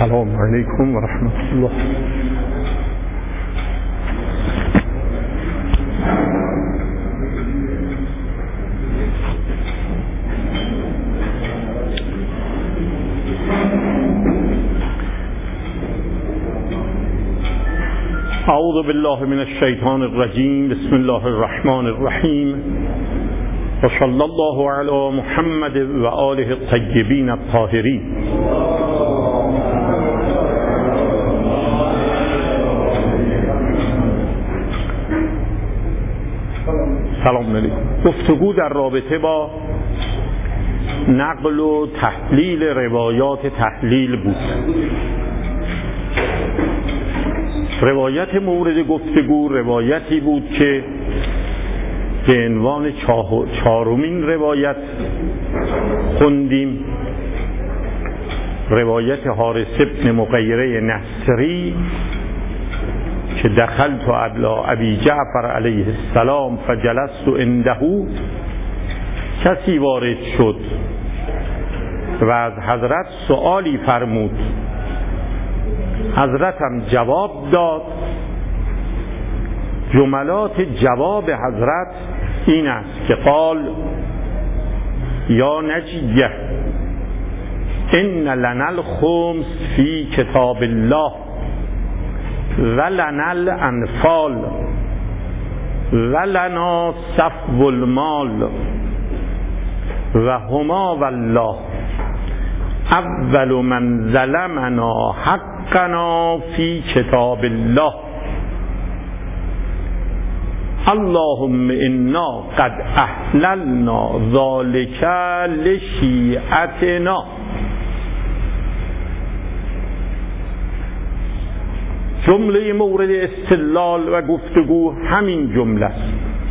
السلام علیکم و رحمت الله. اعوذ بالله من الشیطان الرجیم. بسم الله الرحمن الرحیم و صلی الله علی محمد و آله الطیبین الطاهرین. سلام علیکم. گفتگو در رابطه با نقل و تحلیل روایات تحلیل بود. روایت مورد گفتگو روایتی بود که به عنوان چهارمین روایت خوندیم، روایت حارث بن مغیره نصری که دخلت علی ابی جعفر علیه السلام فجلست عنده. کسی وارد شد و از حضرت سؤالی فرمود، حضرتم جواب داد. جملات جواب حضرت این است که قال یا نجیه ان لنا الخمس فی کتاب الله و لنا الانفال و لنا صفو المال و هما والله اول من ظلمنا حقنا فی کتاب الله اللهم انا قد احللنا ذلك لشیعتنا. جمله مورد استدلال و گفتگو همین جمله است.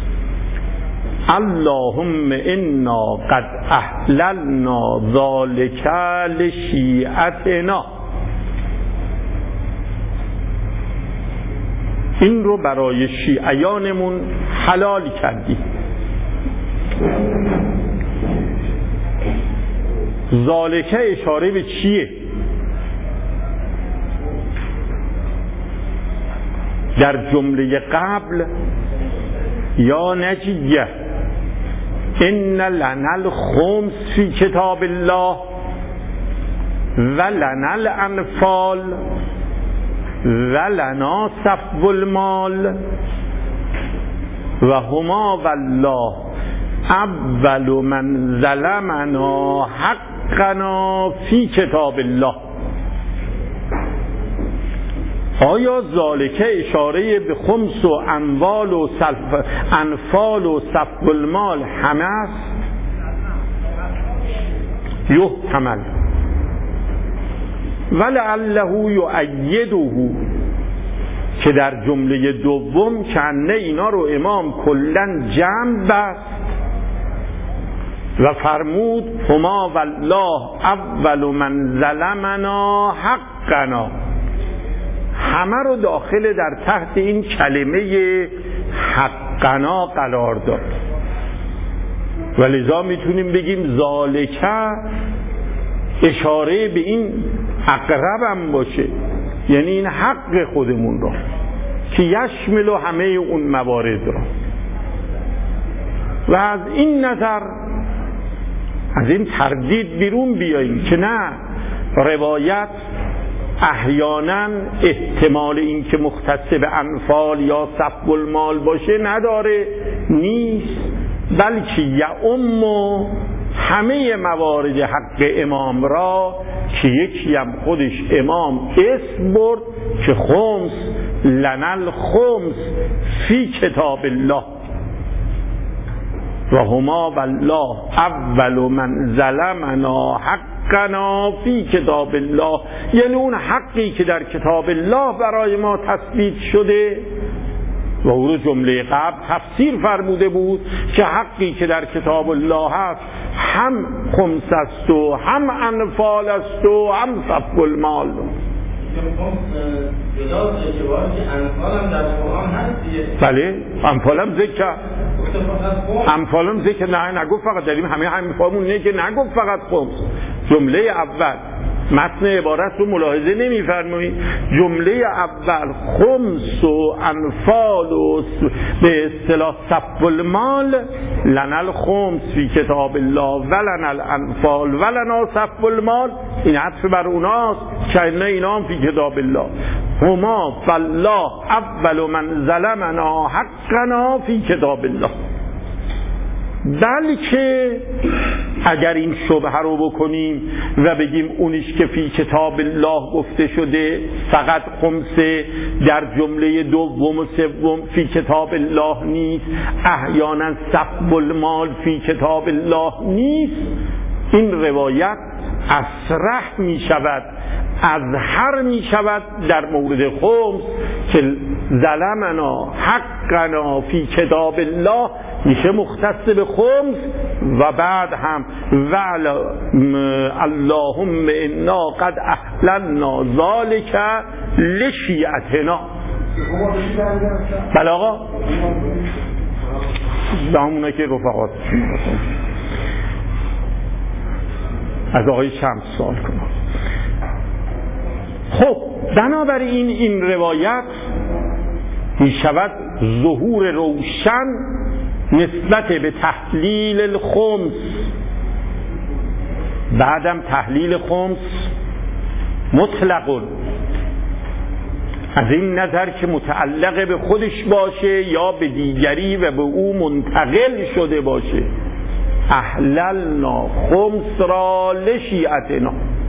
اللهم انا قد احللنا ذلك لشیعتنا. این رو برای شیعیانمون حلال کردی. ذالکه اشاره به چیه؟ در جمله قبل یا نجیه ان لنا الخمس فی کتاب الله و لنا الانفال و لنا صفو المال و هما والله اول من ظلمنا حقنا فی کتاب الله. آیا ذالکه اشاره به خمس و انفال و صفو المال همه است؟ یحتمل ولعله یؤیده که در جمله دوم کنه اینا رو امام کلن جمع بست و فرمود هما والله اول من ظلمنا حقنا. همه رو داخل در تحت این کلمه حقنا قرار داد و لذا میتونیم بگیم ذالکه اشاره به این اقرب هم باشه، یعنی این حق خودمون را که یشمل همه اون موارد را. و از این نظر از این تردید بیرون بیاییم که نه، روایت احیانا احتمال این که مختص به انفال یا صفو المال باشه نداره، نیست، بلکه یعم همه موارد حق امام را که یکی هم خودش امام اسم برد که خمس لنا الخمس فی کتاب الله و هما والله اول من ظلمنا حقنا فی کتاب الله. یعنی اون حقی که در کتاب الله برای ما تثبیت شده و او رو جمله قبل تفسیر فرموده بود که حقی که در کتاب الله هست هم خمس است و هم انفال است و هم صفو المال. بله انفالم ذکر، انفالم ذکر نه نگفت فقط، داریم همه انفالمون نه که نگفت فقط خمس. جمله اول متن عبارت رو ملاحظه نمی‌فرمایید؟ جمله اول خمس و انفال و به اصطلاح صف المال، لنا الخمس فی کتاب الله و لنا الانفال و لنا صف المال، این عطف بر اوناست که اینا هم فی کتاب الله. هما فالله اول من ظلمنا حقنا فی کتاب الله. بلکه اگر این شبهه رو بکنیم و بگیم اونیش که فی کتاب الله گفته شده فقط خمسه، در جمله دوم و سوم فی کتاب الله نیست، احیانا صف المال فی کتاب الله نیست، این روایت اصرح می شود، اظهر می شود در مورد خمس که ظلمنا حقنا فی کتاب الله میشه مختص به خمس و بعد هم اللهم انا قد احللنا ذلك لشیعتنا. بله آقا، به همونه که رفقات از آقای شمس سوال کنم. خب بنابراین این روایت می شود ظهور روشن نسبت به تحلیل الخمس. بعدم تحلیل خمس مطلق از این نظر که متعلق به خودش باشه یا به دیگری و به او منتقل شده باشه. احللنا خمس را لشیعتنا،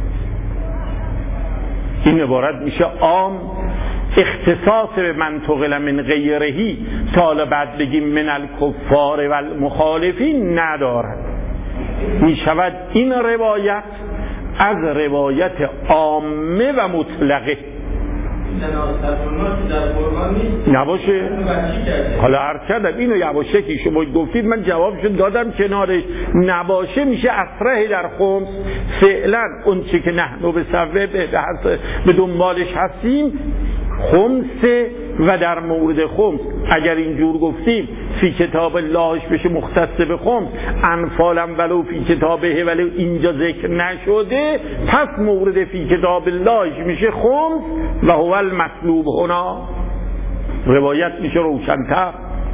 این عبارت میشه عام، اختصاص به منطقل من غیرهی تا بعد بگیم من الکفار و المخالفین ندارد. می شود این روایت از روایت عامه و مطلقه نباشه. حالا عرض کردم اینو یواشکی شما گفتید، من جوابشو دادم کنارش. نباشه میشه اصرح در خمس. فعلا اون چی که نحن به صوه به دنبالش هستیم خمسه و در مورد خمس اگر اینجور گفتیم فی کتاب اللهش بشه مختص به خمس، انفالم ولو فی کتابه ولو اینجا ذکر نشده، پس مورد فی کتاب اللهش میشه خمس و هو المطلوب هنا. روایت میشه روشن‌تر.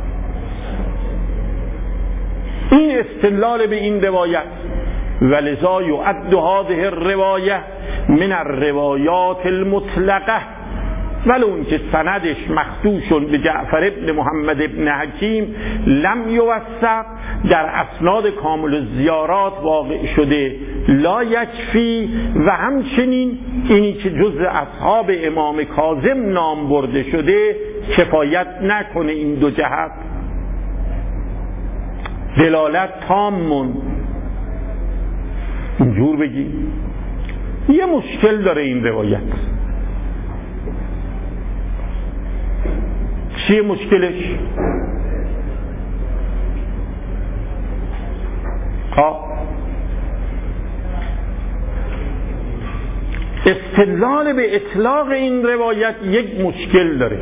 این استدلال به این روایت ولذا یعد هذه الروایه من الروایات المطلقه، ولو اون که سندش مخدوشون به جعفر ابن محمد ابن حکیم لم یوثق، در اسناد کامل الزیارات واقع شده لا یکفی، و همچنین اینی که جزء اصحاب امام کاظم نام برده شده کفایت نکنه. این دو جهت دلالت تامون اینجور بگیم. یه مشکل داره این روایت. چیه مشکلش؟ استدلال به اطلاق این روایت یک مشکل داره.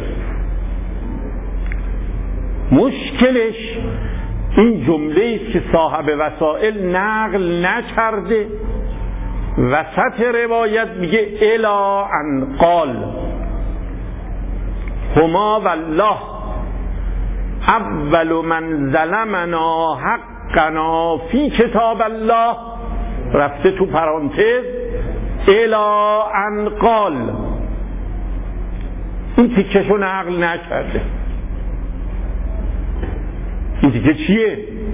مشکلش این جمله است که صاحب وسائل نقل نکرده. وسط روایت میگه الا ان قال هما والله اول من ظلمنا حقنا فی کتاب الله، رفته تو پرانتز الا ان قال، این تیکشو نقل نکرده. این تیکه چیه؟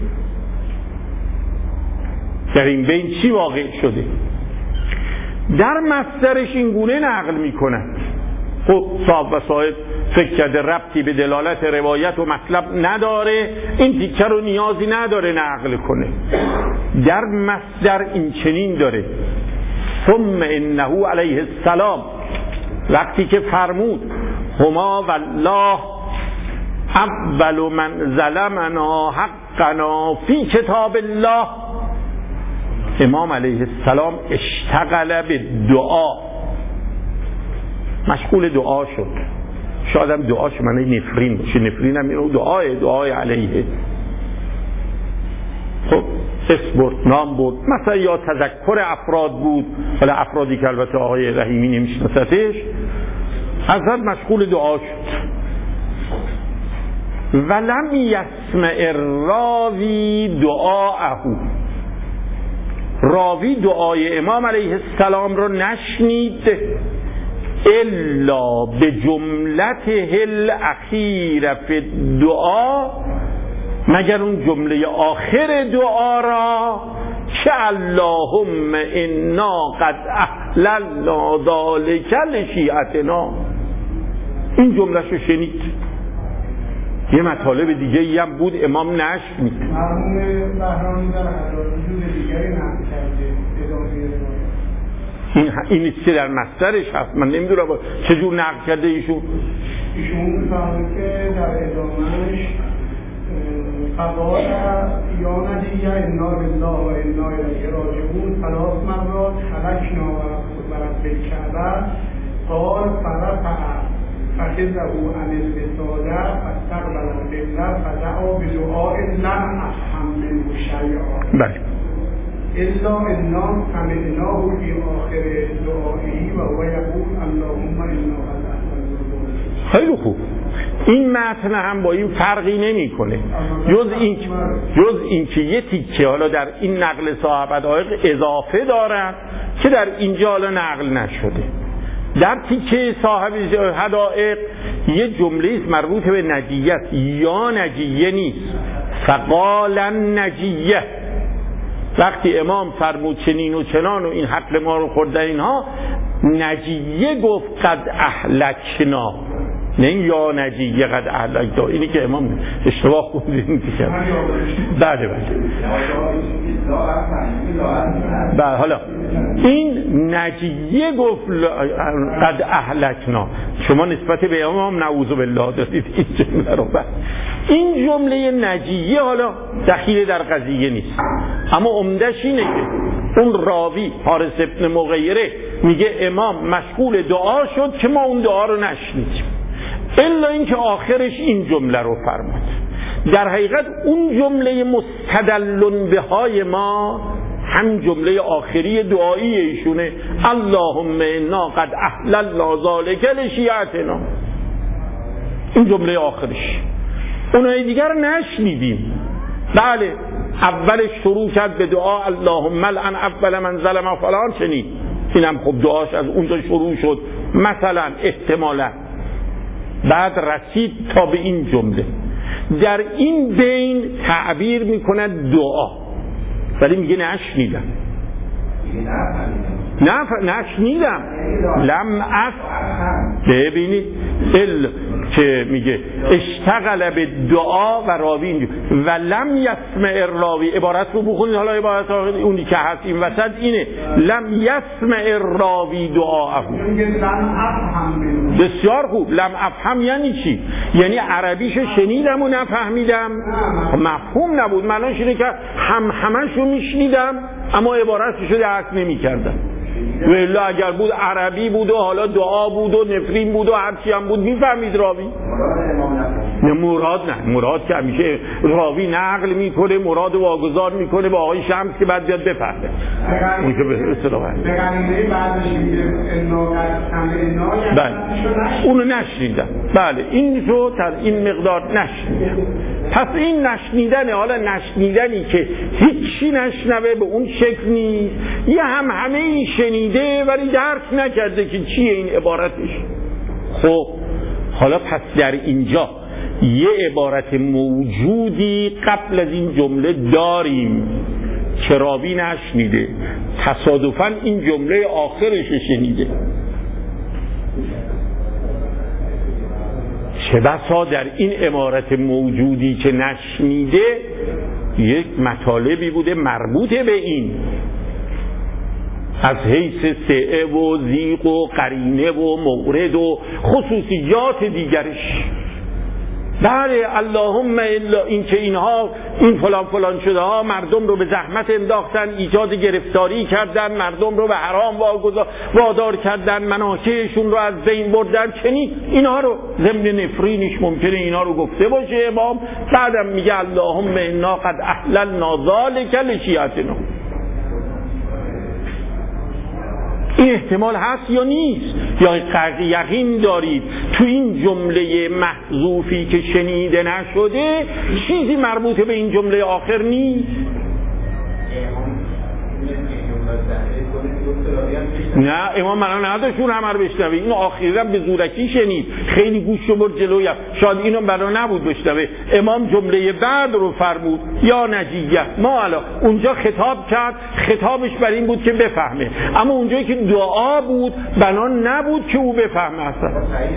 در این بین چی واقع شده؟ در مصدرش این گونه نقل میکنند. خب صاحب وسائل فکر کرده ربطی به دلالت روایت و مطلب نداره، این تیکه رو نیازی نداره نقل کنه. در مصدر این چنین داره ثم انه علیه السلام، وقتی که فرمود هما والله اول من ظلمنا حقنا فی کتاب الله، امام علیه السلام اشتغل به دعا، مشغول دعا شد. شاید هم دعاش معنی نفرین باشه، نفرین هم اینو دعای علیه. خب اسم برد، نام برد، مثلا یا تذکر افراد بود، حالا افرادی که البته آقای رحیمی نمیشناستش، حضرت مشغول دعا شد. ولم یسمع الراوی دعاءه، راوی دعای امام علیه السلام رو نشنید الا به جملته الاخیر فی الدعا، مگر اون جمله آخر دعا را که اللهم انا قد احللنا ذلک لشیعتنا، این جمله شو شنید. یه مطالب دیگه ای هم بود امام نشنید. این نیستی در مصدرش هست، من نمیدونم چجور نقل کرده ایشون میفهمه که در ادامهش فقال یا نجیه انا بالله و انا الیه راجعون 3 مرات خلقنا و رب الکعبه قال فرفع فخذه عن الوساده فاستقبل القبله فدعا بدعاء لم افهم منه شیئا. بله. الا انا سمعناه فی آخر دعائه و هو یقول اللهم انا قد احللنا. خیلی خوب. این متن هم با این فرقی نمیکنه، جز این که یه تیکه حالا در این نقل صاحب حدائق اضافه دارن که در اینجا حالا نقل نشده. در تیکه صاحب حدائق یه جمله است مربوط به نجیه است، یا نجیه نیست، فقال نجیه. وقتی امام فرمود چنین و چنان و این حق ما رو خورده اینها، نجیه گفت قد اهلکنا، نه یا نجیه قد اهلکنا. اینی که امام اشتباه خوندین دیگه. بله. حالا این نجیه گفت قد اهلکنا، شما نسبت به امام نعوذ بالله دادید این جمله رو. این جمله نجیه حالا دخیل در قضیه نیست، اما عمده‌اش اینه که اون راوی حارث ابن مغیره میگه امام مشغول دعا شد که ما اون دعا رو نشنیدیم، الا اینکه آخرش این جمله رو فرمود. در حقیقت اون جمله مستدل بهای ما هم جمله آخری دعایی ایشونه، اللهم انا قد احللنا ذلک لشیعتنا، این جمله آخرش. اونهای دیگر نشنیدیم. بله، اولش شروع کرد به دعا اللهم لعن اول من ظلم فلان، شنید، اینم خب دعاش از اونجا شروع شد مثلا احتمالا، بعد رسید تا به این جمله. در این بین تعبیر میکند دعا، ولی میگه نشنیدم. نشنیدم لم ببینید که میگه اشتغل به دعا و راوی و لم یسمع الراوی. عبارت رو بخونید، حالا عبارت اونی که هست این وسط اینه لم یسمع الراوی دعاءه. بسیار خوب. لم افهم یعنی چی؟ یعنی عربیشو شنیدم و نفهمیدم، مفهوم نبود. معناش اینه که همشو میشنیدم اما عبارتشو درک نمی‌کردم. ولی اگر بود عربی بود و حالا دعا بود و نفرین بود و هرچی هم بود میفهمید راوی. نه مراد که همیشه راوی نقل میکنه، مراد واگذار میکنه به آقای شمس که بعد بیاد بفهمه. اون که به اصطلاح بله اونو نشنیدم. بله این رو در این مقدار نشنیدم. پس این نشنیدنه. حالا نشنیدنی که هیچی نشنوه به اون شکل نیست، یه همه این شنیده ولی درک نکرده که چیه این عبارتش. خب حالا پس در اینجا یه عبارت موجودی قبل از این جمله داریم که راوی نشنیده، تصادفاً این جمله آخرش شنیده. چه بسا در این عبارت موجودی که نشنیده یک مطالبی بوده مربوط به این، از حیث سعه و ذیق و قرینه و مورد و خصوصیات دیگرش. بله اللهم الا این که اینها این فلان شده ها مردم رو به زحمت انداختن، ایجاد گرفتاری کردن، مردم رو به حرام وادار کردن، مناکعشون رو از بین بردن، چنین اینها رو ضمن نفرینش ممکنه اینا رو گفته باشه امام. بعدم میگه اللهم انا قد احللنا ذلک لشیعتنا. این احتمال هست یا نیست؟ یا یقین دارید تو این جمله محذوفی که شنیده نشده چیزی مربوط به این جمله آخر نیست؟ نه امام معنا نداشتون همه رو بشنوه، اینو آخیراً به زورکی شنید، خیلی گوش رو برد جلوی، شاید اینو معنا نبود بشنوه. امام جمله بعد رو فرمود یا نجیه ما علا، اونجا خطاب کرد، خطابش بر این بود که بفهمه، اما اونجایی که دعا بود بنا نبود که او بفهمه اصلا.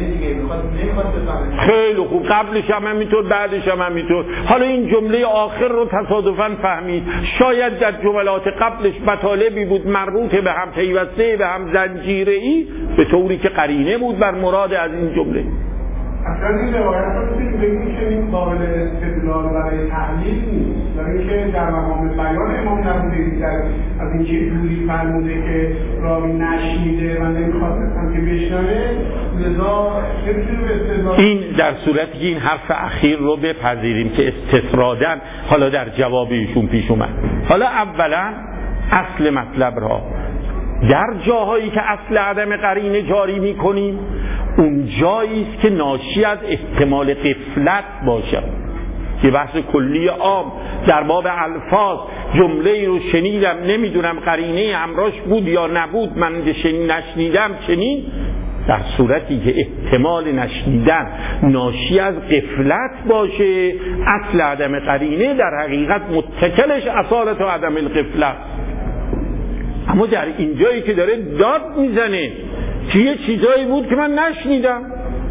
خیلی خوب، قبلش هم همینطور بعدش هم همینطور. حالا این جمله آخر رو تصادفاً فهمید، شاید در جملات قبلش مطالبی بود مربوط به هم، پیوسته به هم، زنجیره‌ای، به طوری که قرینه بود بر مراد از این جمله. اصلا این روایت رو بگیم که این قابل استدلال برای تحلیل نیست، برای که در مقام بیان امام نبوده، از این که دوری فرموده که راوی نشنیده و نمیخواستم که بشنوه، لذا نمیتونه به استدلال. این در صورتی که این حرف اخیر رو بپذیریم که استطرادن حالا در جواب ایشون پیش اومد. حالا اولا اصل مطلب را در جاهایی که اصل عدم قرینه جاری میکنیم اون جایی است که ناشی از احتمال غفلت باشد. یه بحث کلی عام در باب الفاظ، جمله رو شنیدم نمیدونم قرینه همراهش بود یا نبود، من نشنیدم چنین، در صورتی که احتمال نشنیدن ناشی از غفلت باشه اصل عدم قرینه در حقیقت متکلش اصالت و عدم الغفلت. اما در این جایی که داره داد میزنه که یه چیزایی بود که من نشنیدم،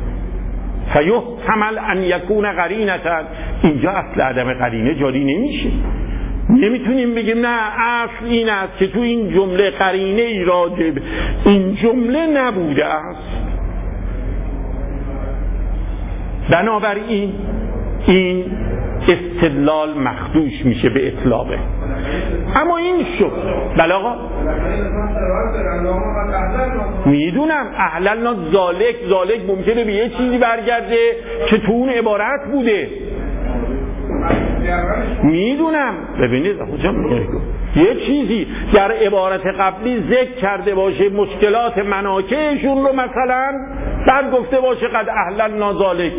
فیحتمل ان یکون قرینةً، اینجا اصل عدم قرینه جاری نمیشه. نمیتونیم بگیم نه اصل این است که تو این جمله قرینه ای راجع به این جمله نبوده است. بنابراین این استدلال مخدوش میشه به اطلاقه. اما این شد بله آقا میدونم احللنا ذالک ممکنه به یه چیزی برگرده که تو اون عبارت بوده، میدونم. ببینید یه چیزی در عبارت قبلی ذکر کرده باشه مشکلات مناکعشون رو مثلا، بعد گفته باشه قد احللنا ذالک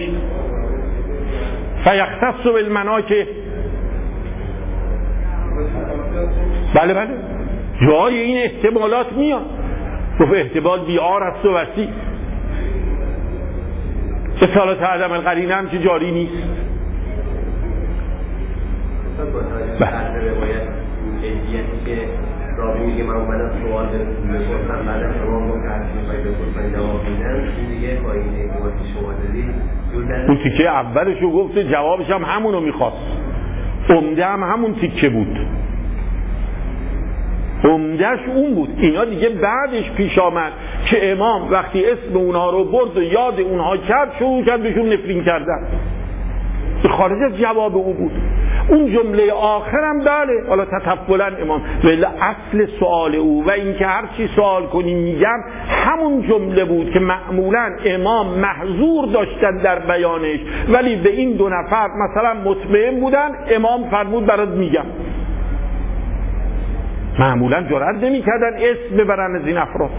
فیختص بالمناکع. بله جای این احتمالات میاد، گفت احتمال بیار است و وسیع. اصالت عدم القرینه هم که جاری نیست. راوی میگه من اومدم سوال بپرسم بعد شما متعرض میخواید بپرسن جواب میدن، این دیگه پایینه که شما دادید. اون تیکه اولشو گفته، جوابش هم همونو میخواست، عمده هم همون تیکه بود، عمدهش اون بود. اینا دیگه بعدش پیش آمد که امام وقتی اسم اونها رو برد و یاد اونها کرد شروع کرد بهشون نفرین کردن، خارج از جواب او بود. اون جمله آخرم بله حالا تطفلا امام، ولی اصل سوال او و اینکه هر چی سوال کنیم میگم همون جمله بود که معمولا امام محظور داشتن در بیانش، ولی به این دو نفر مثلا مطمئن بودن، امام فرمود برات میگم. معمولا جرأت نمی‌کردن اسم ببرن از این افراد.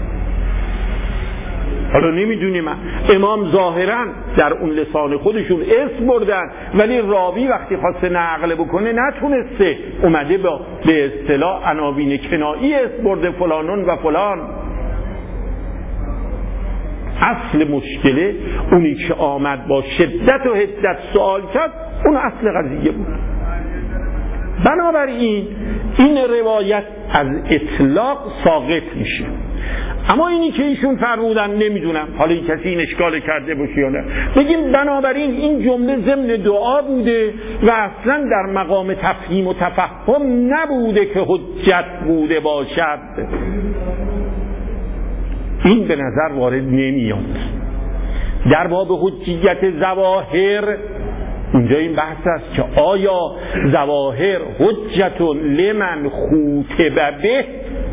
حالا نمیدونیم، امام ظاهرا در اون لسان خودشون اسم بردن، ولی راوی وقتی خواسته نقل بکنه نتونسته، اومده به اصطلاح عناوین کنایی اسم برده فلانون و فلان. اصل مشکله اونی که آمد با شدت و حدت سوال کرد، اون اصل قضیه بود. بنابراین این روایت از اطلاق ساقط میشه. اما اینی که ایشون فرمودن نمیدونم، حالا این کسی این اشکال کرده باشه یا نه، بگیم بنابراین این جمله ضمن دعا بوده و اصلا در مقام تفهیم و تفهم نبوده که حجت بوده باشد. این به نظر وارد نمیاد. در باب حجیت ظواهر اونجا این بحث است که آیا ظواهر حجت لمن خوطب به،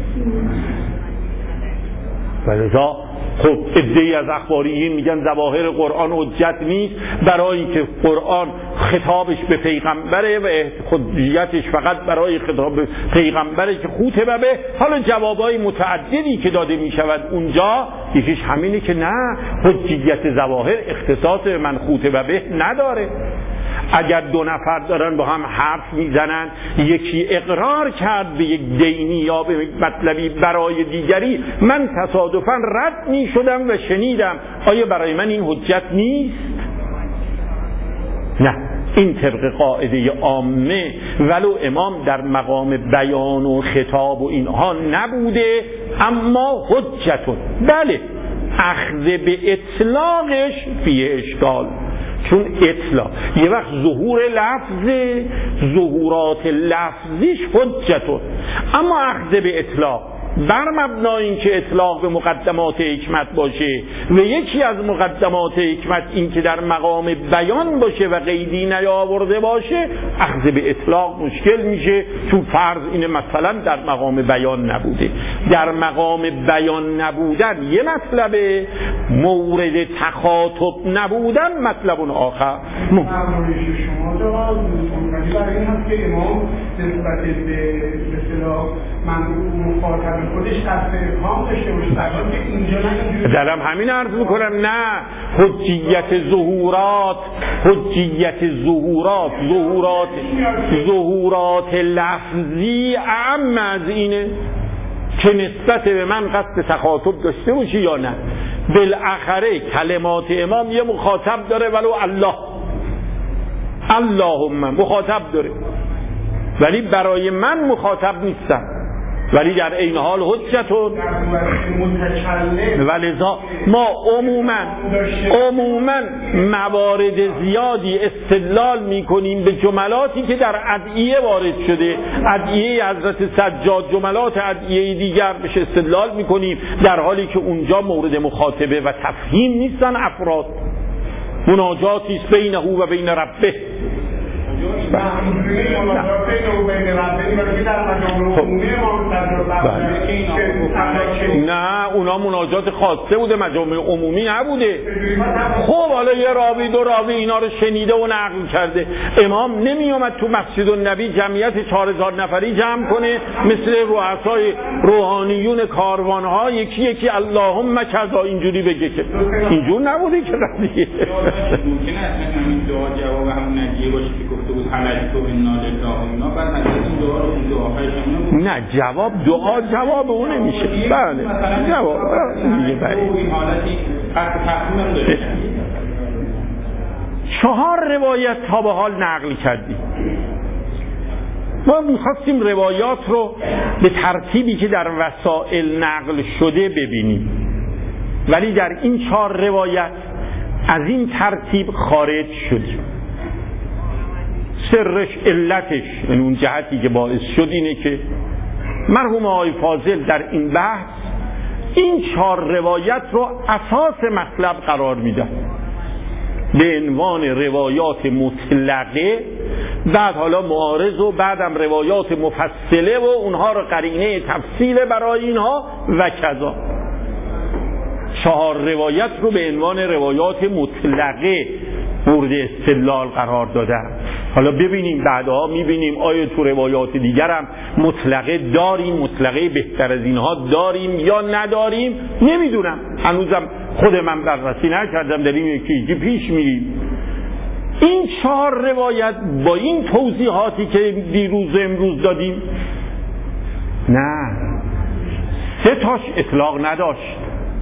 ولذا خب عده‌ای از اخباریین میگن ظواهر قرآن حجت نیست برای اینکه قرآن خطابش به پیغمبره و حجیتش فقط برای خطاب پیغمبره که خوطب به. حالا جوابای متعددی که داده میشود اونجا، یکیش همینه که نه، حجیت ظواهر اختصاص من خوطب به نداره. اگر دو نفر دارن با هم حرف میزنن، یکی اقرار کرد به یک دینی یا به مطلبی برای دیگری، من تصادفاً رد میشدم و شنیدم، آیا برای من این حجت نیست؟ نه، این طبق قاعده عامه ولو امام در مقام بیان و خطاب و اینها نبوده، اما حجتون. بله، اخذ به اطلاقش فیه اشکال، چون اطلاق یه وقت ظهور لفظ، ظهورات لفظیش حجتون، اما اخذ به اطلاق بر مبنای اینکه اطلاق به مقدمات حکمت باشه و یکی از مقدمات حکمت این که در مقام بیان باشه و قیدی نیاورده باشه، اخذ به اطلاق مشکل میشه، چون فرض اینه مثلا در مقام بیان نبوده. در مقام بیان نبودن یه مطلبه، مورد تخاطب نبودن مطلب آخر. شما جواب برای این هست که امام نسبت به اصطلاح مخاطب خودش قصد ابهام داشته باشه، در حالی که اینجا نه. دارم همین عرض میکنم، نه، حجیت ظهورات، حجیت ظهورات لفظی اعم از اینه که نسبت به من قصد تخاطب داشته باشی یا نه. بالاخره کلمات امام یه مخاطب داره، ولو اللهم مخاطب داره، ولی برای من مخاطب نیستم، ولی در این حال حجتون. ولذا ما عموما موارد زیادی استدلال میکنیم به جملاتی که در ادعیه وارد شده، ادعیه حضرت سجاد، جملات ادعیه دیگر بهش استدلال میکنیم، در حالی که اونجا مورد مخاطبه و تفهیم نیستن افراد، مناجاتی است بینه و بین ربه. نه، اونا مناجات خاصه بوده، مجامع عمومی نبوده. خب حالا یه راوی دو راوی اینا رو شنیده و نقل کرده. امام نمی اومد تو مسجد النبی جمعیت 4000 نفری جمع کنه مثل رؤسای روحانیون کاروانها یکی یکی اللهم کذا اینجوری بگه، که اینجور نبوده که رفیه. ممکنه اصلا همین دعا جواب همون نجیه باشه که گفته بود حلال تو انا لله و انا، بعد از این دعا رو اون آخرش نه، جواب اون نمیشه. بله، جواب دیگه. بله، این حالتی قصد تفهیم داره. 4 روایت تا به حال نقل کردیم. ما می‌خواستیم روایات رو به ترتیبی که در وسائل نقل شده ببینیم، ولی در این 4 روایت از این ترتیب خارج شدیم. سرش، علتش، یعنی اون جهتی که باعث شد اینه که مرحوم آقای فاضل در این بحث این 4 روایت رو اساس مطلب قرار میدن به عنوان روایات مطلقه، بعد حالا معارض و بعدم روایات مفصله و اونها رو قرینه تفصیل برای اینها و کذا. 4 روایت رو به عنوان روایات مطلقه مورد استدلال قرار دادن. حالا ببینیم بعدها میبینیم آیا تو روایات دیگر هم مطلقه داریم، مطلقه بهتر از اینها داریم یا نداریم، نمیدونم، هنوزم خود من بررسی نکردم، داریم یکی پیش میریم. این 4 روایت با این توضیحاتی که دیروز امروز دادیم، نه، 3 تاش اطلاق نداشت.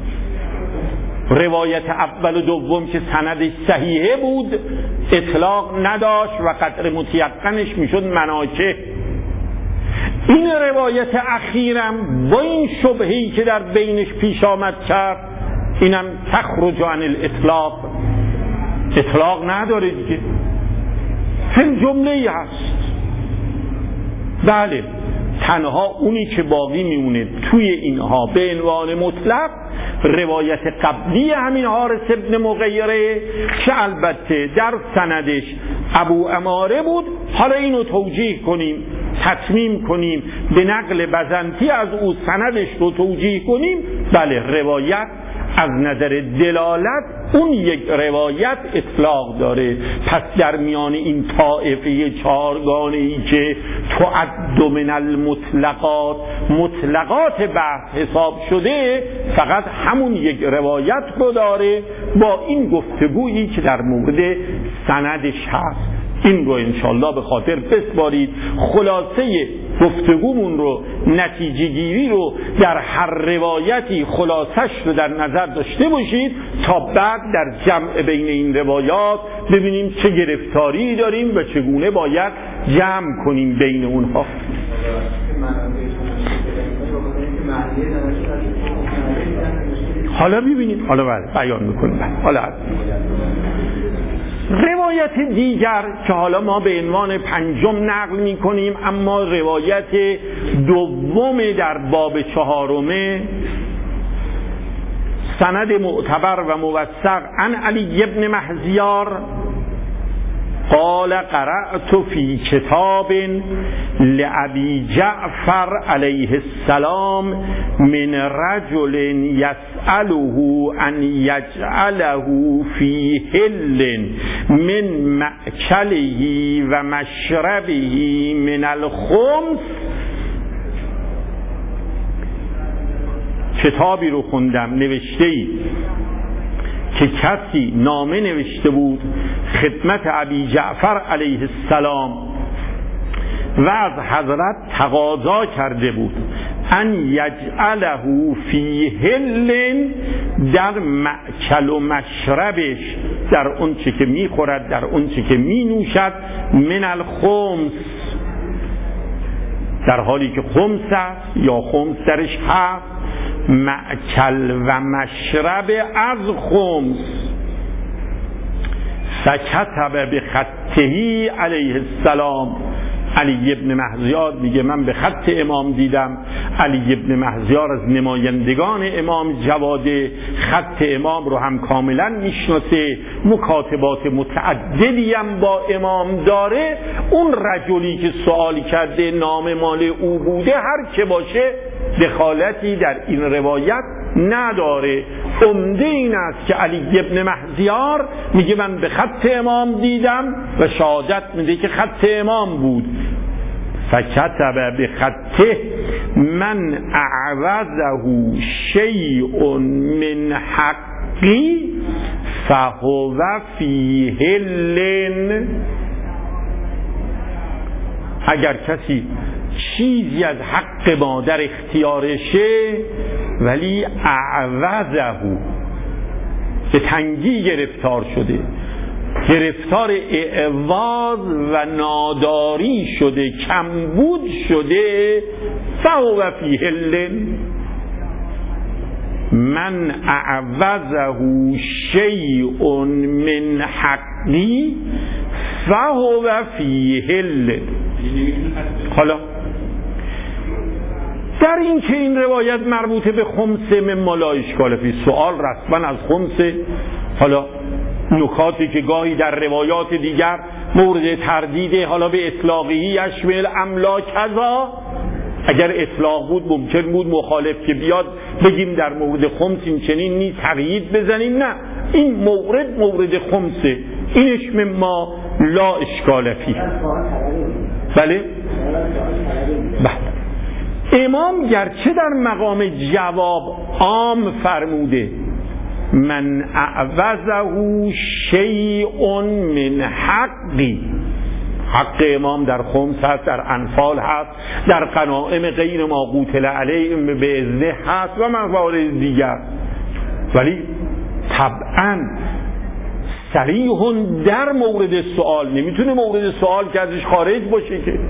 روایت اول و دوم که سندش صحیحه بود اطلاق نداشت و قدر متیقنش میشد مناکه. این روایت اخیرم با این شبهه‌ای که در بینش پیش آمد کرد، اینم تخرج عن الاطلاق، اطلاق نداره دیگه، فی جمله هست. بله، تنها اونی که باقی میمونه توی اینها به عنوان مطلق روایت قبلی همین حارث ابن مغیره که البته در سندش ابو عماره بود، حالا اینو توجیه کنیم، تتمیم کنیم، به نقل بزنطی از او سندش رو توجیه کنیم، بله روایت از نظر دلالت اون یک روایت اطلاق داره. پس در میان این طائفه چهارگانه‌ای که تعد من المطلقات، مطلقات بحث حساب شده، فقط همون یک روایت رو داره با این گفتگویی که در مورد سندش هست. این رو انشالله به خاطر بسپارید. خلاصه گفتگومون رو، نتیجه گیری رو در هر روایتی خلاصش رو در نظر داشته باشید تا بعد در جمع بین این روایات ببینیم چه گرفتاری داریم و چگونه باید جمع کنیم بین اونها. حالا ببینید، حالا بیان میکنیم. حالا روایت دیگر که حالا ما به عنوان پنجم نقل می کنیم، اما روایت دوم در باب چهارمه، سند معتبر و موثق عن علی ابن محزیار قال قرأت فی کتاب لأبی جعفر علیه السلام من رجل یسأله ان یجعله فی حل من مأکله و مشربه من الخمس. کتابی رو خوندم، نوشته‌ای که کسی نامه نوشته بود خدمت ابی جعفر علیه السلام و از حضرت تقاضا کرده بود ان یجعله فی حل، در مأکل و مشربش، در اون چه که میخورد، در اون چه که مینوشد، من الخمس، در حالی که خمس است یا خمس درش هست، مأکل و مشرب از خمس. فکتب به خطهی علیه السلام. علی ابن محزیار میگه من به خط امام دیدم. علی ابن محزیار از نمایندگان امام جواده، خط امام رو هم کاملا میشناسه، مکاتبات متعددی هم با امام داره. اون رجلی که سوالی کرده نام مال او بوده، هر که باشه دخالتی در این روایت نداره. عمده این است که علی ابن محزیار میگه من به خط امام دیدم و شهادت میده که خط امام بود. فکتب به خطه من اعوذه شیء من حقی فهو فی حل. اگر کسی چیزی از حق ما در اختیارشه ولی اعوذه، به تنگی گرفتار شده، گرفتار اعواز و ناداری شده، کمبود شده، فهو فی حل. من اعوذه شیء من حقی فهو فی حل. حالا در این که این روایت مربوط به خمسه مما لا اشکال فی، سوال رسما از خمسه. حالا نکاتی که گاهی در روایات دیگر مورد تردیده، حالا به اطلاقی یشمل املا کذا، اگر اطلاق بود ممکن بود مخالف که بیاد بگیم در مورد خمس این چنین نیست، تقیید بزنیم. نه، این مورد خمسه، اینش مما لا اشکال فی. بله؟ امام گرچه در مقام جواب عام فرموده من اعوذه شیء من حقی، حق امام در خمس هست، در انفال هست، در غنائم غیر ما قوتل علیهم به اذنه هست و موارد دیگر، ولی طبعا صریح در مورد سوال نمیتونه مورد سوال که ازش خارج باشه که،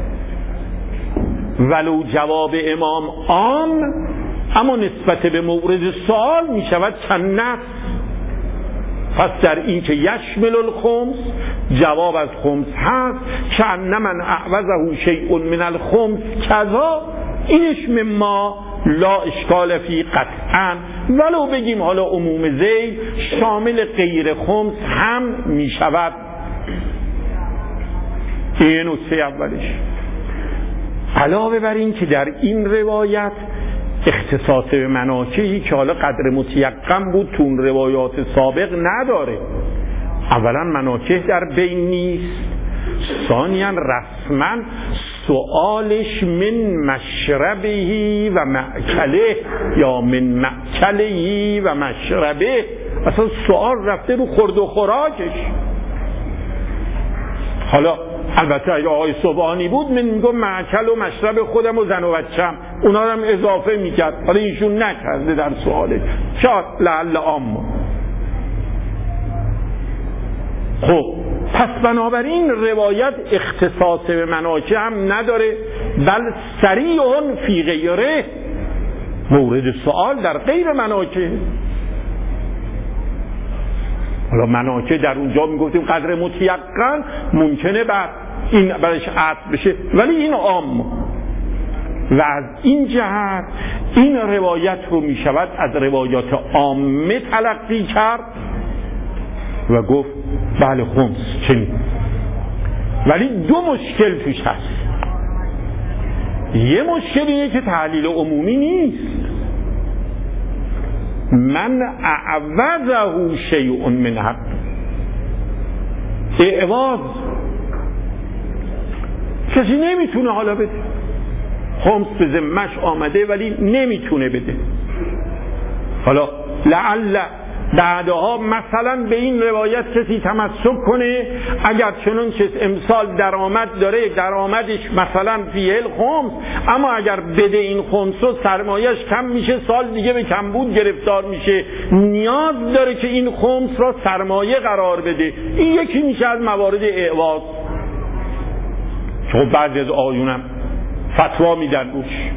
ولو جواب امام عام اما نسبت به مورد سوال می شود چند نص. پس در این که یشمل الخمس، جواب از خمس هست، که ان من اعوذه شیء من الخمس کذا، اینش مما لا اشکال فی قطعا، ولو بگیم حالا عموم ذیل شامل غیر خمس هم می شود. این نکته اولش. علاوه بر این که در این روایت اختصاص به مناکحی که حالا قدر متیقن بود تو اون روایات سابق نداره. اولا مناکح در بین نیست، ثانیاً رسما سؤالش من مشربه و مأکله یا من مأکله و مشربه، اصلا سؤال رفته رو خورد و خوراکش. حالا البته اگه آقای سبحانی بود من میگم مأکل و مشرب خودم و زن و بچم، اونا هم اضافه میکرد، حالا ایشون نکرده در سؤالش، شاید لعل عام. خب پس بنابراین روایت اختصاص به مناکح هم نداره، بل صریح فی غیره، مورد سؤال در غیر مناکح. حالا مناکح در اونجا میگفتیم قدر متیقن ممکنه بعد این برش عطف بشه، ولی این عام و از این جهت این روایت رو میشود از روایات عامه تلقی کرد و گفت بله خمس چنین. ولی دو مشکل توش هست. یه مشکل اینه که تعلیل عمومی نیست، من اعوضه شیء من حق، اعواض کسی نمیتونه حالا بده، خمس به ذمش آمده ولی نمیتونه بده. حالا لعل بعدها مثلا به این روایت کسی تمسک کنه اگر چنون چیز امسال درآمد داره، درآمدش مثلا فیه الخمس، اما اگر بده این خمس و سرمایش کم میشه، سال دیگه به کمبود گرفتار میشه، نیاز داره که این خمس را سرمایه قرار بده. این یکی میشه از موارد اعواض. چون بعضی از آقایونم فتوا میدن روش،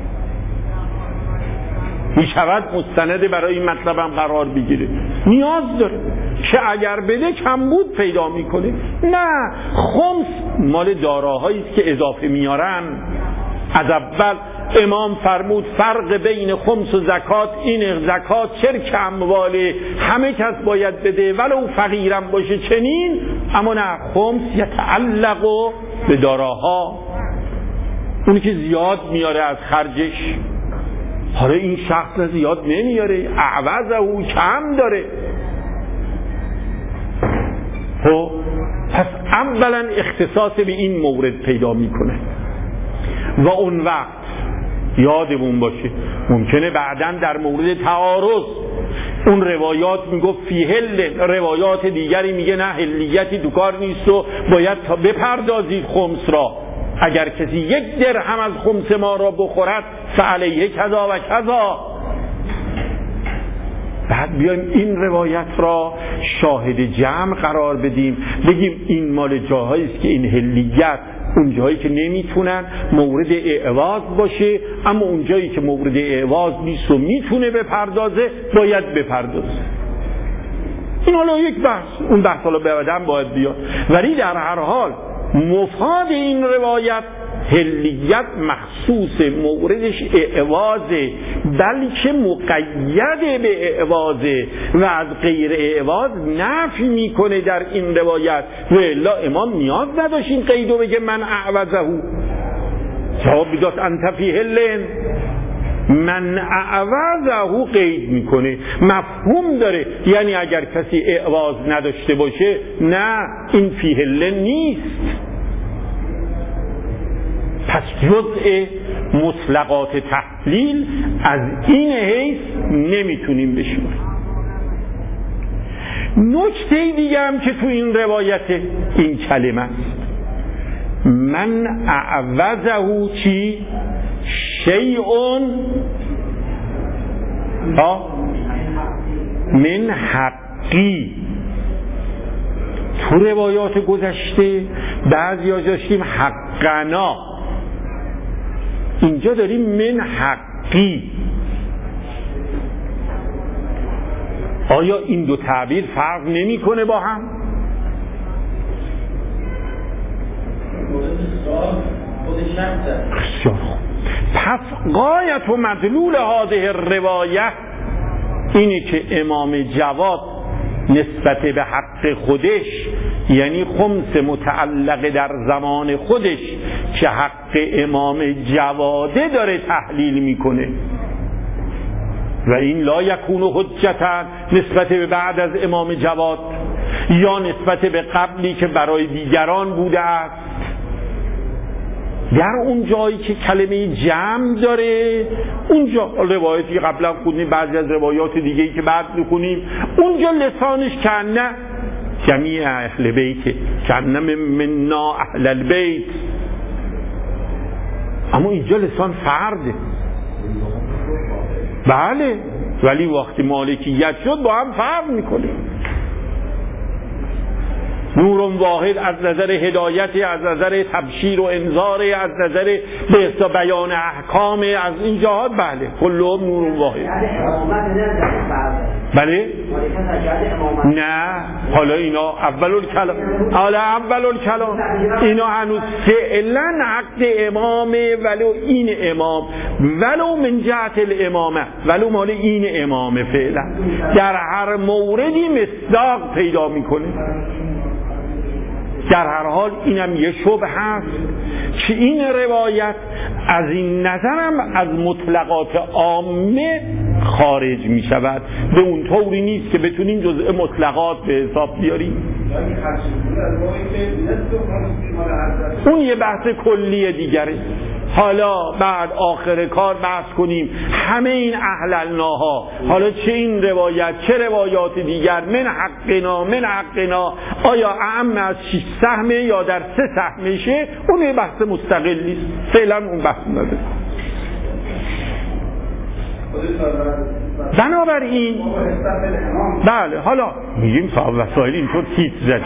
میشود مستنده برای این مطلب هم قرار بگیره، نیاز داره که اگر بده کمبود پیدا میکنه. نه، خمس مال داراهایی است که اضافه میارن. از اول امام فرمود فرق بین خمس و زکات این، زکات شرک امواله، همه کس باید بده ولو فقیرم باشه چنین، اما نه، خمس یتعلق به داراها، اونی که زیاد میاره از خرجش. حالا این شخص زیاد نمیاره، اعوضه او کم داره. خب پس اولا اختصاص به این مورد پیدا میکنه و اون وقت یادمون باشه ممکنه بعداً در مورد تعارض اون روایات میگفت فی هل، روایات دیگری میگه نه هلیتی تو کار نیست و باید تا بپردازید خمس را، اگر کسی 1 درهم از خمس ما را بخورد فعلیه کذا و کذا. بعد بیایم این روایت را شاهد جمع قرار بدیم، بگیم این مال جاهایی است که این هلیت اون جایی که نمیتونن مورد اعواض باشه، اما اون جایی که مورد اعواض نیست و میتونه بپردازه باید بپردازه. این حالا یک بحث، اون بحث حالا بعداً باید بیاد، ولی در هر حال مفاد این روایت هلیت مخصوص موردش اعواضه، بلکه مقید به اعواضه و از غیر اعواض نفی میکنه در این روایت. و الا امام نیاز نداشت این قیدو بگه من اعوضه، جواب میداد انت فی هلن، من اعوضه قید میکنه، مفهوم داره، یعنی اگر کسی اعواض نداشته باشه نه این فی هلن نیست. پس جزء مطلقات تحلیل از این حیث نمیتونیم بشیم. نکته دیگه هم که تو این روایت این کلمه است، من اعوضه چی؟ شیء من حقی. تو روایات گذشته بعضی ها داشتیم حقنا، اینجا داریم من حقی. آیا این دو تعبیر فرق نمی کنه با هم؟ پس غایت و مدلول هذه روایه اینه که امام جواد نسبت به حق خودش، یعنی خمس متعلق در زمان خودش که حق امام جواده داره تحلیل میکنه و این لا یکون حجتا نسبت به بعد از امام جواد یا نسبت به قبلی که برای دیگران بوده است. در اون جایی که کلمه جمع داره، اونجا روایتی قبلا خوندیم، بعضی از روایات دیگه‌ای که بعد میخونیم، اونجا لسانش کنه جمیع اهل بیت، کنه منا اهل البیت، اما اینجا لسان فرده. بله، ولی وقتی مالکیت شد با هم فرق میکنه. نور واحد از نظر هدایت، از نظر تبشیر و انذار، از نظر به بیان احکام، از این جهات بله کلهم نور واحد. بله نه، حالا اینا اول الکلام اینا هنوز فعلا حق امامه، ولو این امام، ولو من جهت الامامه، ولو مال این امامه فعلا در هر موردی مصداق پیدا میکنه. در هر حال اینم یه شبه هست که این روایت از این نظرم از مطلقات عامه خارج می شود، به اون طوری نیست که بتونیم جزء مطلقات به حساب بیاریم. اون یه بحث کلی دیگره. حالا بعد آخر کار بحث کنیم همه این اهللناها، حالا چه این روایت چه روایات دیگر، من حقنا آیا اعم از 6 سهمه یا در 3 سهمشه، اون یه بحث مستقلی است، فعلا اون بحث نداره. بنابراین بله، حالا میگیم صاحب وسائل اینطور تیت زده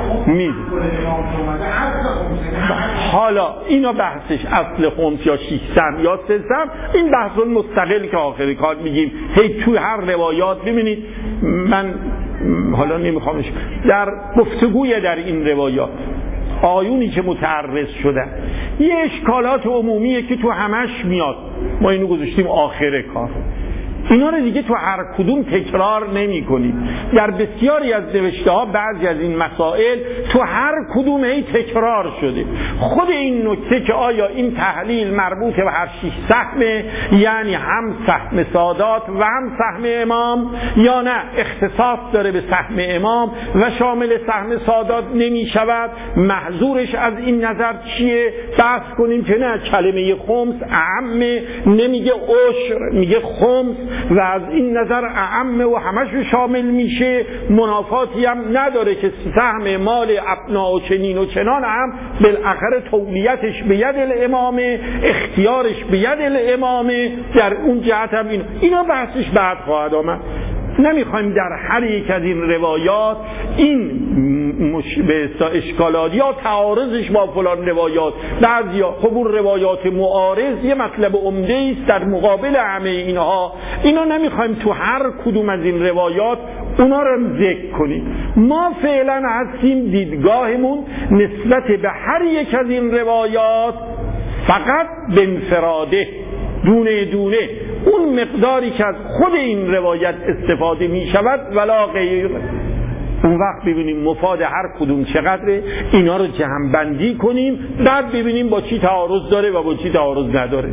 حالا اینا بحثش اصل خمس یا 6 سهم یا 3 سهم، این بحث مستقل که آخر کار میگیم هی توی هر روایات. ببینید من حالا نمیخوامش در گفتگوی در این روایات آیونی که متعرض شده یه اشکالات عمومیه که تو همش میاد، ما اینو گذاشتیم آخر کار. اینا رو دیگه تو هر کدوم تکرار نمی کنیم. در بسیاری از نوشته ها بعضی از این مسائل تو هر کدوم هی تکرار شده. خود این نکته که آیا این تحلیل مربوط به هر 6 سهمه، یعنی هم سهم سادات و هم سهم امام، یا نه اختصاص داره به سهم امام و شامل سهم سادات نمی شود، محظورش از این نظر چیه؟ بحث کنیم که نه، کلمه خمس اعمه، نمیگه عشر، میگه خمس و از این نظر اعمه و همش شامل میشه، منافاتی هم نداره که سهم مال ابنا و چنین و چنان هم بالاخره تولیتش به ید الامامه، اختیارش به ید الامامه. در اون جهت هم اینا بحثش بعد خواهد آمد. نمیخوایم در هر یک از این روایات این به اشکالات یا تعارضش با فلان روایات، بعضیا خب اون روایات معارض یه مطلب عمده است در مقابل همه اینها، اینا نمیخوایم تو هر کدوم از این روایات اونا رو ذکر کنیم. ما فعلا هستیم دیدگاهمون نسبت به هر یک از این روایات فقط به انفراده، دونه دونه اون مقداری که از خود این روایت استفاده می شود ولا غیر. اون وقت ببینیم مفاد هر کدوم چقدره، اینا رو جمع‌بندی کنیم، بعد ببینیم با چی تعارض داره و با چی تعارض نداره.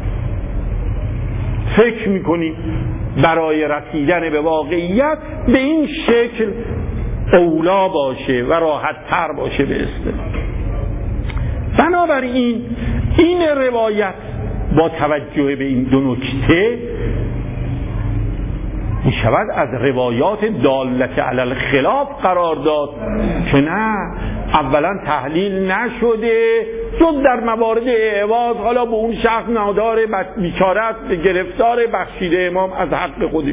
فکر میکنیم برای رسیدن به واقعیت به این شکل اولا باشه و راحت تر باشه به اصطلاح. بنابراین این روایت با توجه به این دو نکته می شود از روایات دالت علی الخلاف قرار داد که نه، اولا تحلیل نشده جز در موارد اعواض، حالا به اون شخص نادار بیچاره است، گرفتار بخشیده امام از حق خودش.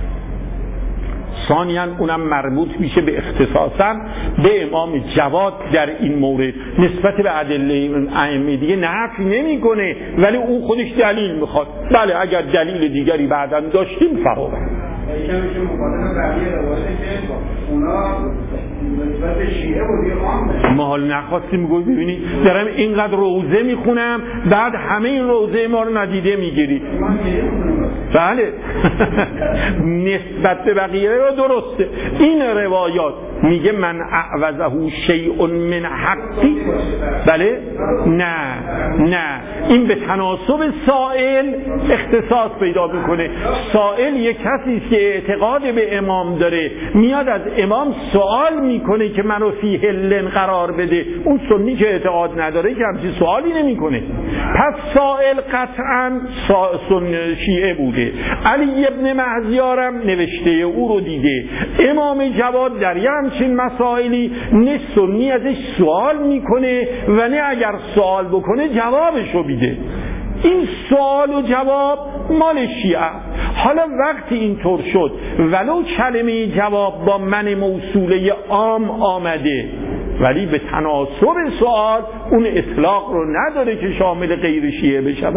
ثانیاً اونم مربوط میشه به اختصاصاً به امام جواد در این مورد، نسبت به ادله ائمه دیگه نفی نمیکنه، ولی اون خودش دلیل میخواد. بله اگر دلیل دیگری بعداً داشتیم فراوان. یکم میشه مقابل بقیه روایت که اونا ما حال نخواستیم گفت ببینید دارم اینقدر روزه میخونم بعد همه این روزه ما رو ندیده میگیری. بله نسبت به بقیه رو درسته. این روایات میگه من اعوذه شیء من حقی. بله نه این به تناسب سائل اختصاص پیدا میکنه. سائل یک کسی است که اعتقاد به امام داره، میاد از امام سوال میکنه که منو فی حل قرار بده. اون سنی که اعتقاد نداره که همچین سوالی نمیکنه. پس سائل قطعا شیعه بوده. علی ابن مهدیارم نوشته او رو دیده. امام جواد در یه همچین مسائلی نه سنی ازش سوال میکنه و نه اگر سوال بکنه جوابش رو بیده. این سوال و جواب مال شیعه. حالا وقتی اینطور شد ولو کلمه جواب با من موصوله عام آمده ولی به تناسب سوال اون اطلاق رو نداره که شامل غیر شیعه بشه.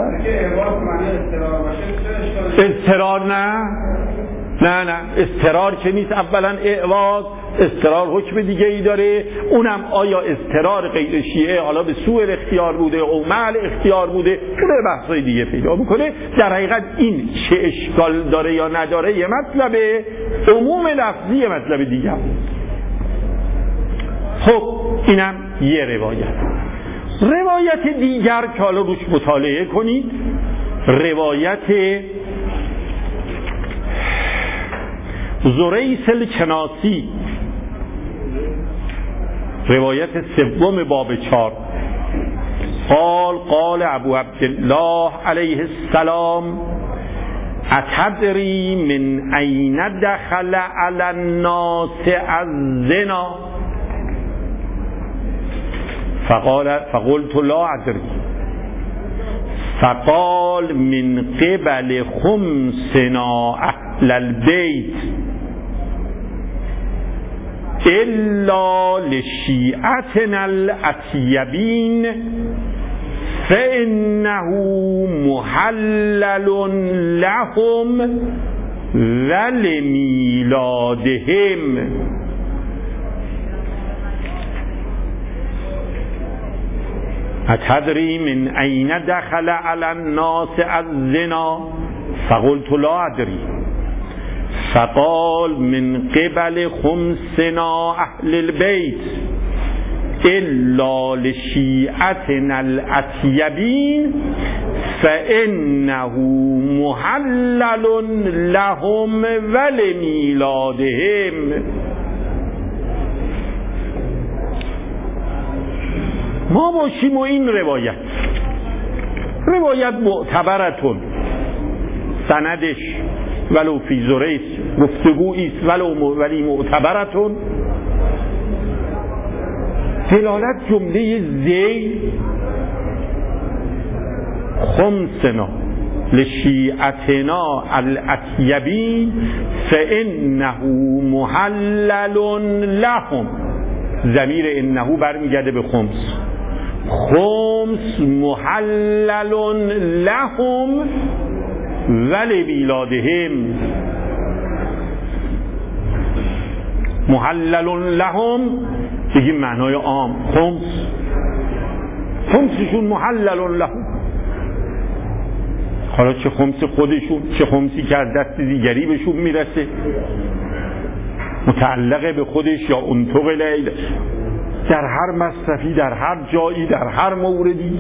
اضطرار نه اضطرار که نیست. اولا اعواض اضطرار حکم دیگه ای داره، اونم آیا اضطرار غیر شیعه حالا به سوء اختیار بوده او معل اختیار بوده، اون بحثای دیگه پیدا میکنه. در حقیقت این چه اشکال داره یا نداره یه مطلبه، عموم لفظی یه مطلب دیگه. خب اینم یه روایت دیگر که حالا روش مطالعه کنید، روایت زریس الکناسی، روایت سوم باب 4. قال ابو عبدالله علیه السلام اتدری من این دخل علی الناس الزنا فقلت لا ادری فقال من قبل خمسنا اهل البيت الا لشیعتنا الاطیبین فانه محلل لهم ولمیلادهم. اتدری من این دخل علی الناس الزنا فقلت لا ادری فقال من قبل خمسنا اهل البيت الا لشیعتنا الاطیبین فانه محلل لهم ولمیلادهم. ما باشیم و این روایت معتبرتون، سندش ولو فی زریس گفتگویی است ولی معتبرتون، دلالت جمله زی خمسنا لشیعتنا الاطیبین فانه محلل لهم. ضمیر انه برمیگرده به خمس محلل لهم ولمیلادهم. محلل لهم بگیم معنای عام، خمسشون محلل لهم. حالا چه خمس خودشون چه خمسی که از دست دیگری بهشون میرسه، متعلقه به خودش یا انتقل الیه، در هر مصرفی در هر جایی در هر موردی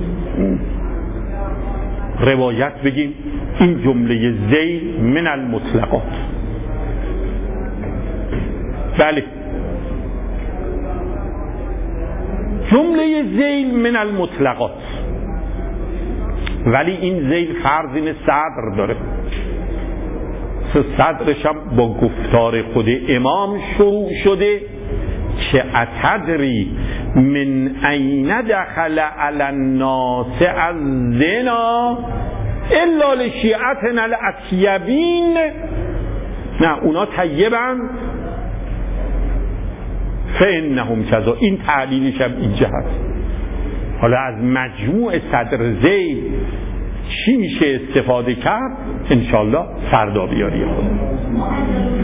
روایت بگیم این جمله ذیل من المطلقات. بله جمله ذیل من المطلقات، ولی این ذیل فرض صدر داره. صدرش هم با گفتار خود امام شروع شده که اتدری من این دخل علی الناس الزنا الا لشیعتنا الاطیبین. نه اونا طیبن فانهم کذا. این تعلیلش هم این جهت. حالا از مجموع صدر ذیل چی میشه استفاده کرد انشالله فردا بیاری خود.